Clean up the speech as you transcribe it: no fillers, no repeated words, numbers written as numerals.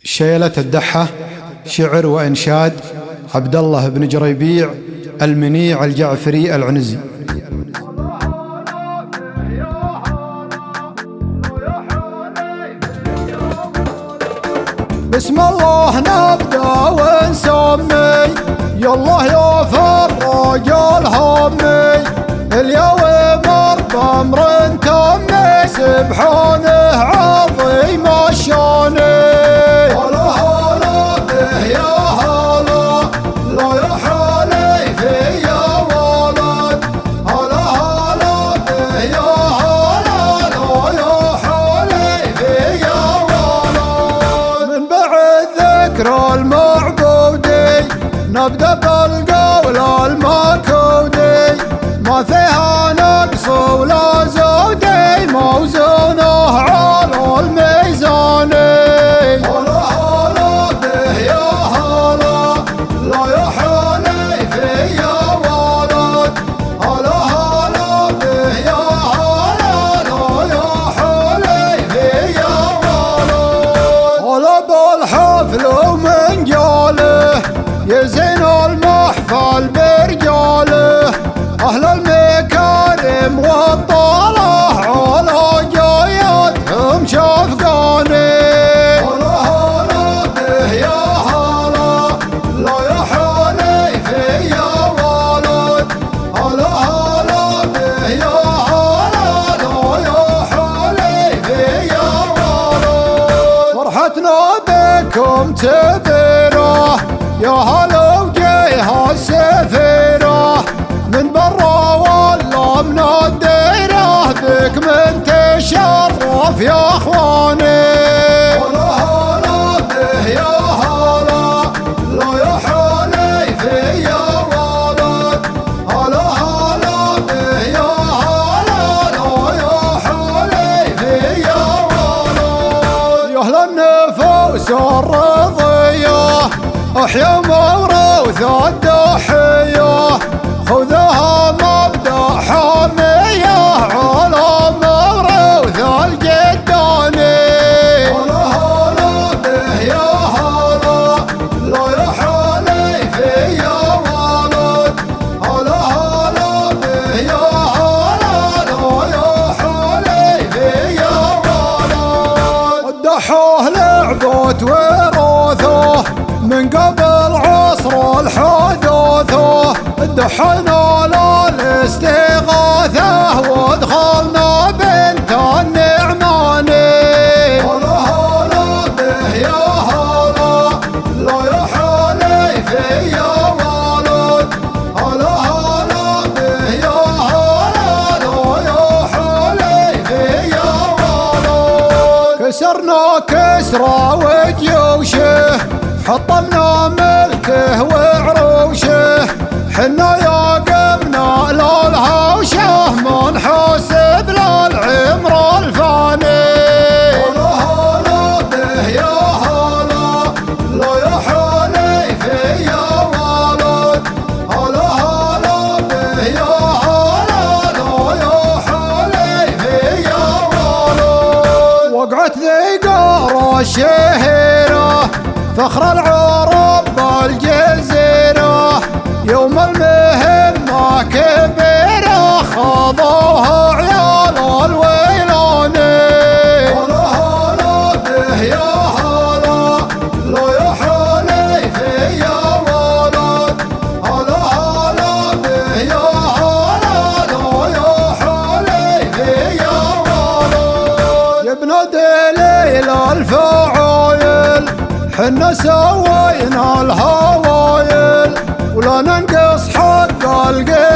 شيلة الدحة، شعر وإنشاد عبد الله بن جريبيع المنيع الجعفري العنزي. بسم الله نبدأ ونسمي، يالله يا فرج الهمي، اليوم بأمر تمي، سبحانه عظيم الشاني. هلا هلا به يا هلا، لا يحالي في يا ولد، هلا هلا به يا هلا، لا يحالي في يا ولد. من بعد ذكر المعبودي نبدأ بالقول المكودي، ما فيها نقص ولا زودي، موزونه على الميزان. هلا هلا به يا هلا، لا يحالي في يا ولد، هلا هلا به يا هلا، لا يحالي في يا ولد. هلا بالحفل ومن جاله، يزين المحفل برجاله، أهل المكارم والطالة على جايتهم شفقاني. هلا هلا به يا هلا، لا يحالي في يا ولد، هلا هلا به يا هلا، لا يحالي في يا ولد. فرحتنا بكم تبيره يا هلا وجيها السفيره، من برا ولا من الديره، بك من تشرف يا اخواني. هلا هلا به يا هلا، لا يحالي في يا ولد، هلا هلا به يا هلا، لا يحالي في يا ولد. يا اهل النفوس الرضيه، احيا موروث الضحيه، خذها مبدأ حامية على موروث الجداني. هلا هلا به يا هلا، لا يحالي في يا ولد، هلا هلا به يا هلا، لا يحالي في يا ولد. الدحاه لعبة وراثه من قبل عصر الحداثة، دحنا للاستغاثة ودخلنا بنت النعماني. هلا هلا به يا هلا، لا يحالي في يا ولد، هلا هلا به يا هلا، لا يحالي في يا ولد. كسرنا كسرى وجيوشه، حطمنا ملكه وعروشه، حنا يا قمنا للهوشه، منحسب للعمر الفاني. هلا هلا به يا هلا، لا يحالي في يا ولد، هلا هلا به يا هلا، لا يحالي في يا ولد. وقعت ذقار الشهيره، فخر العرب بالجزيره، يوم المهمة كبيرة خاضوها عيال الويلاني. هلا هلا به يا هلا، لا يحالي في يا ولد، هلا هلا به يا هلا، لا يحالي في يا ولد. يا ابن دليل الفعايل، حنا سوينا الهوايل، ولا ننقص حق القيل.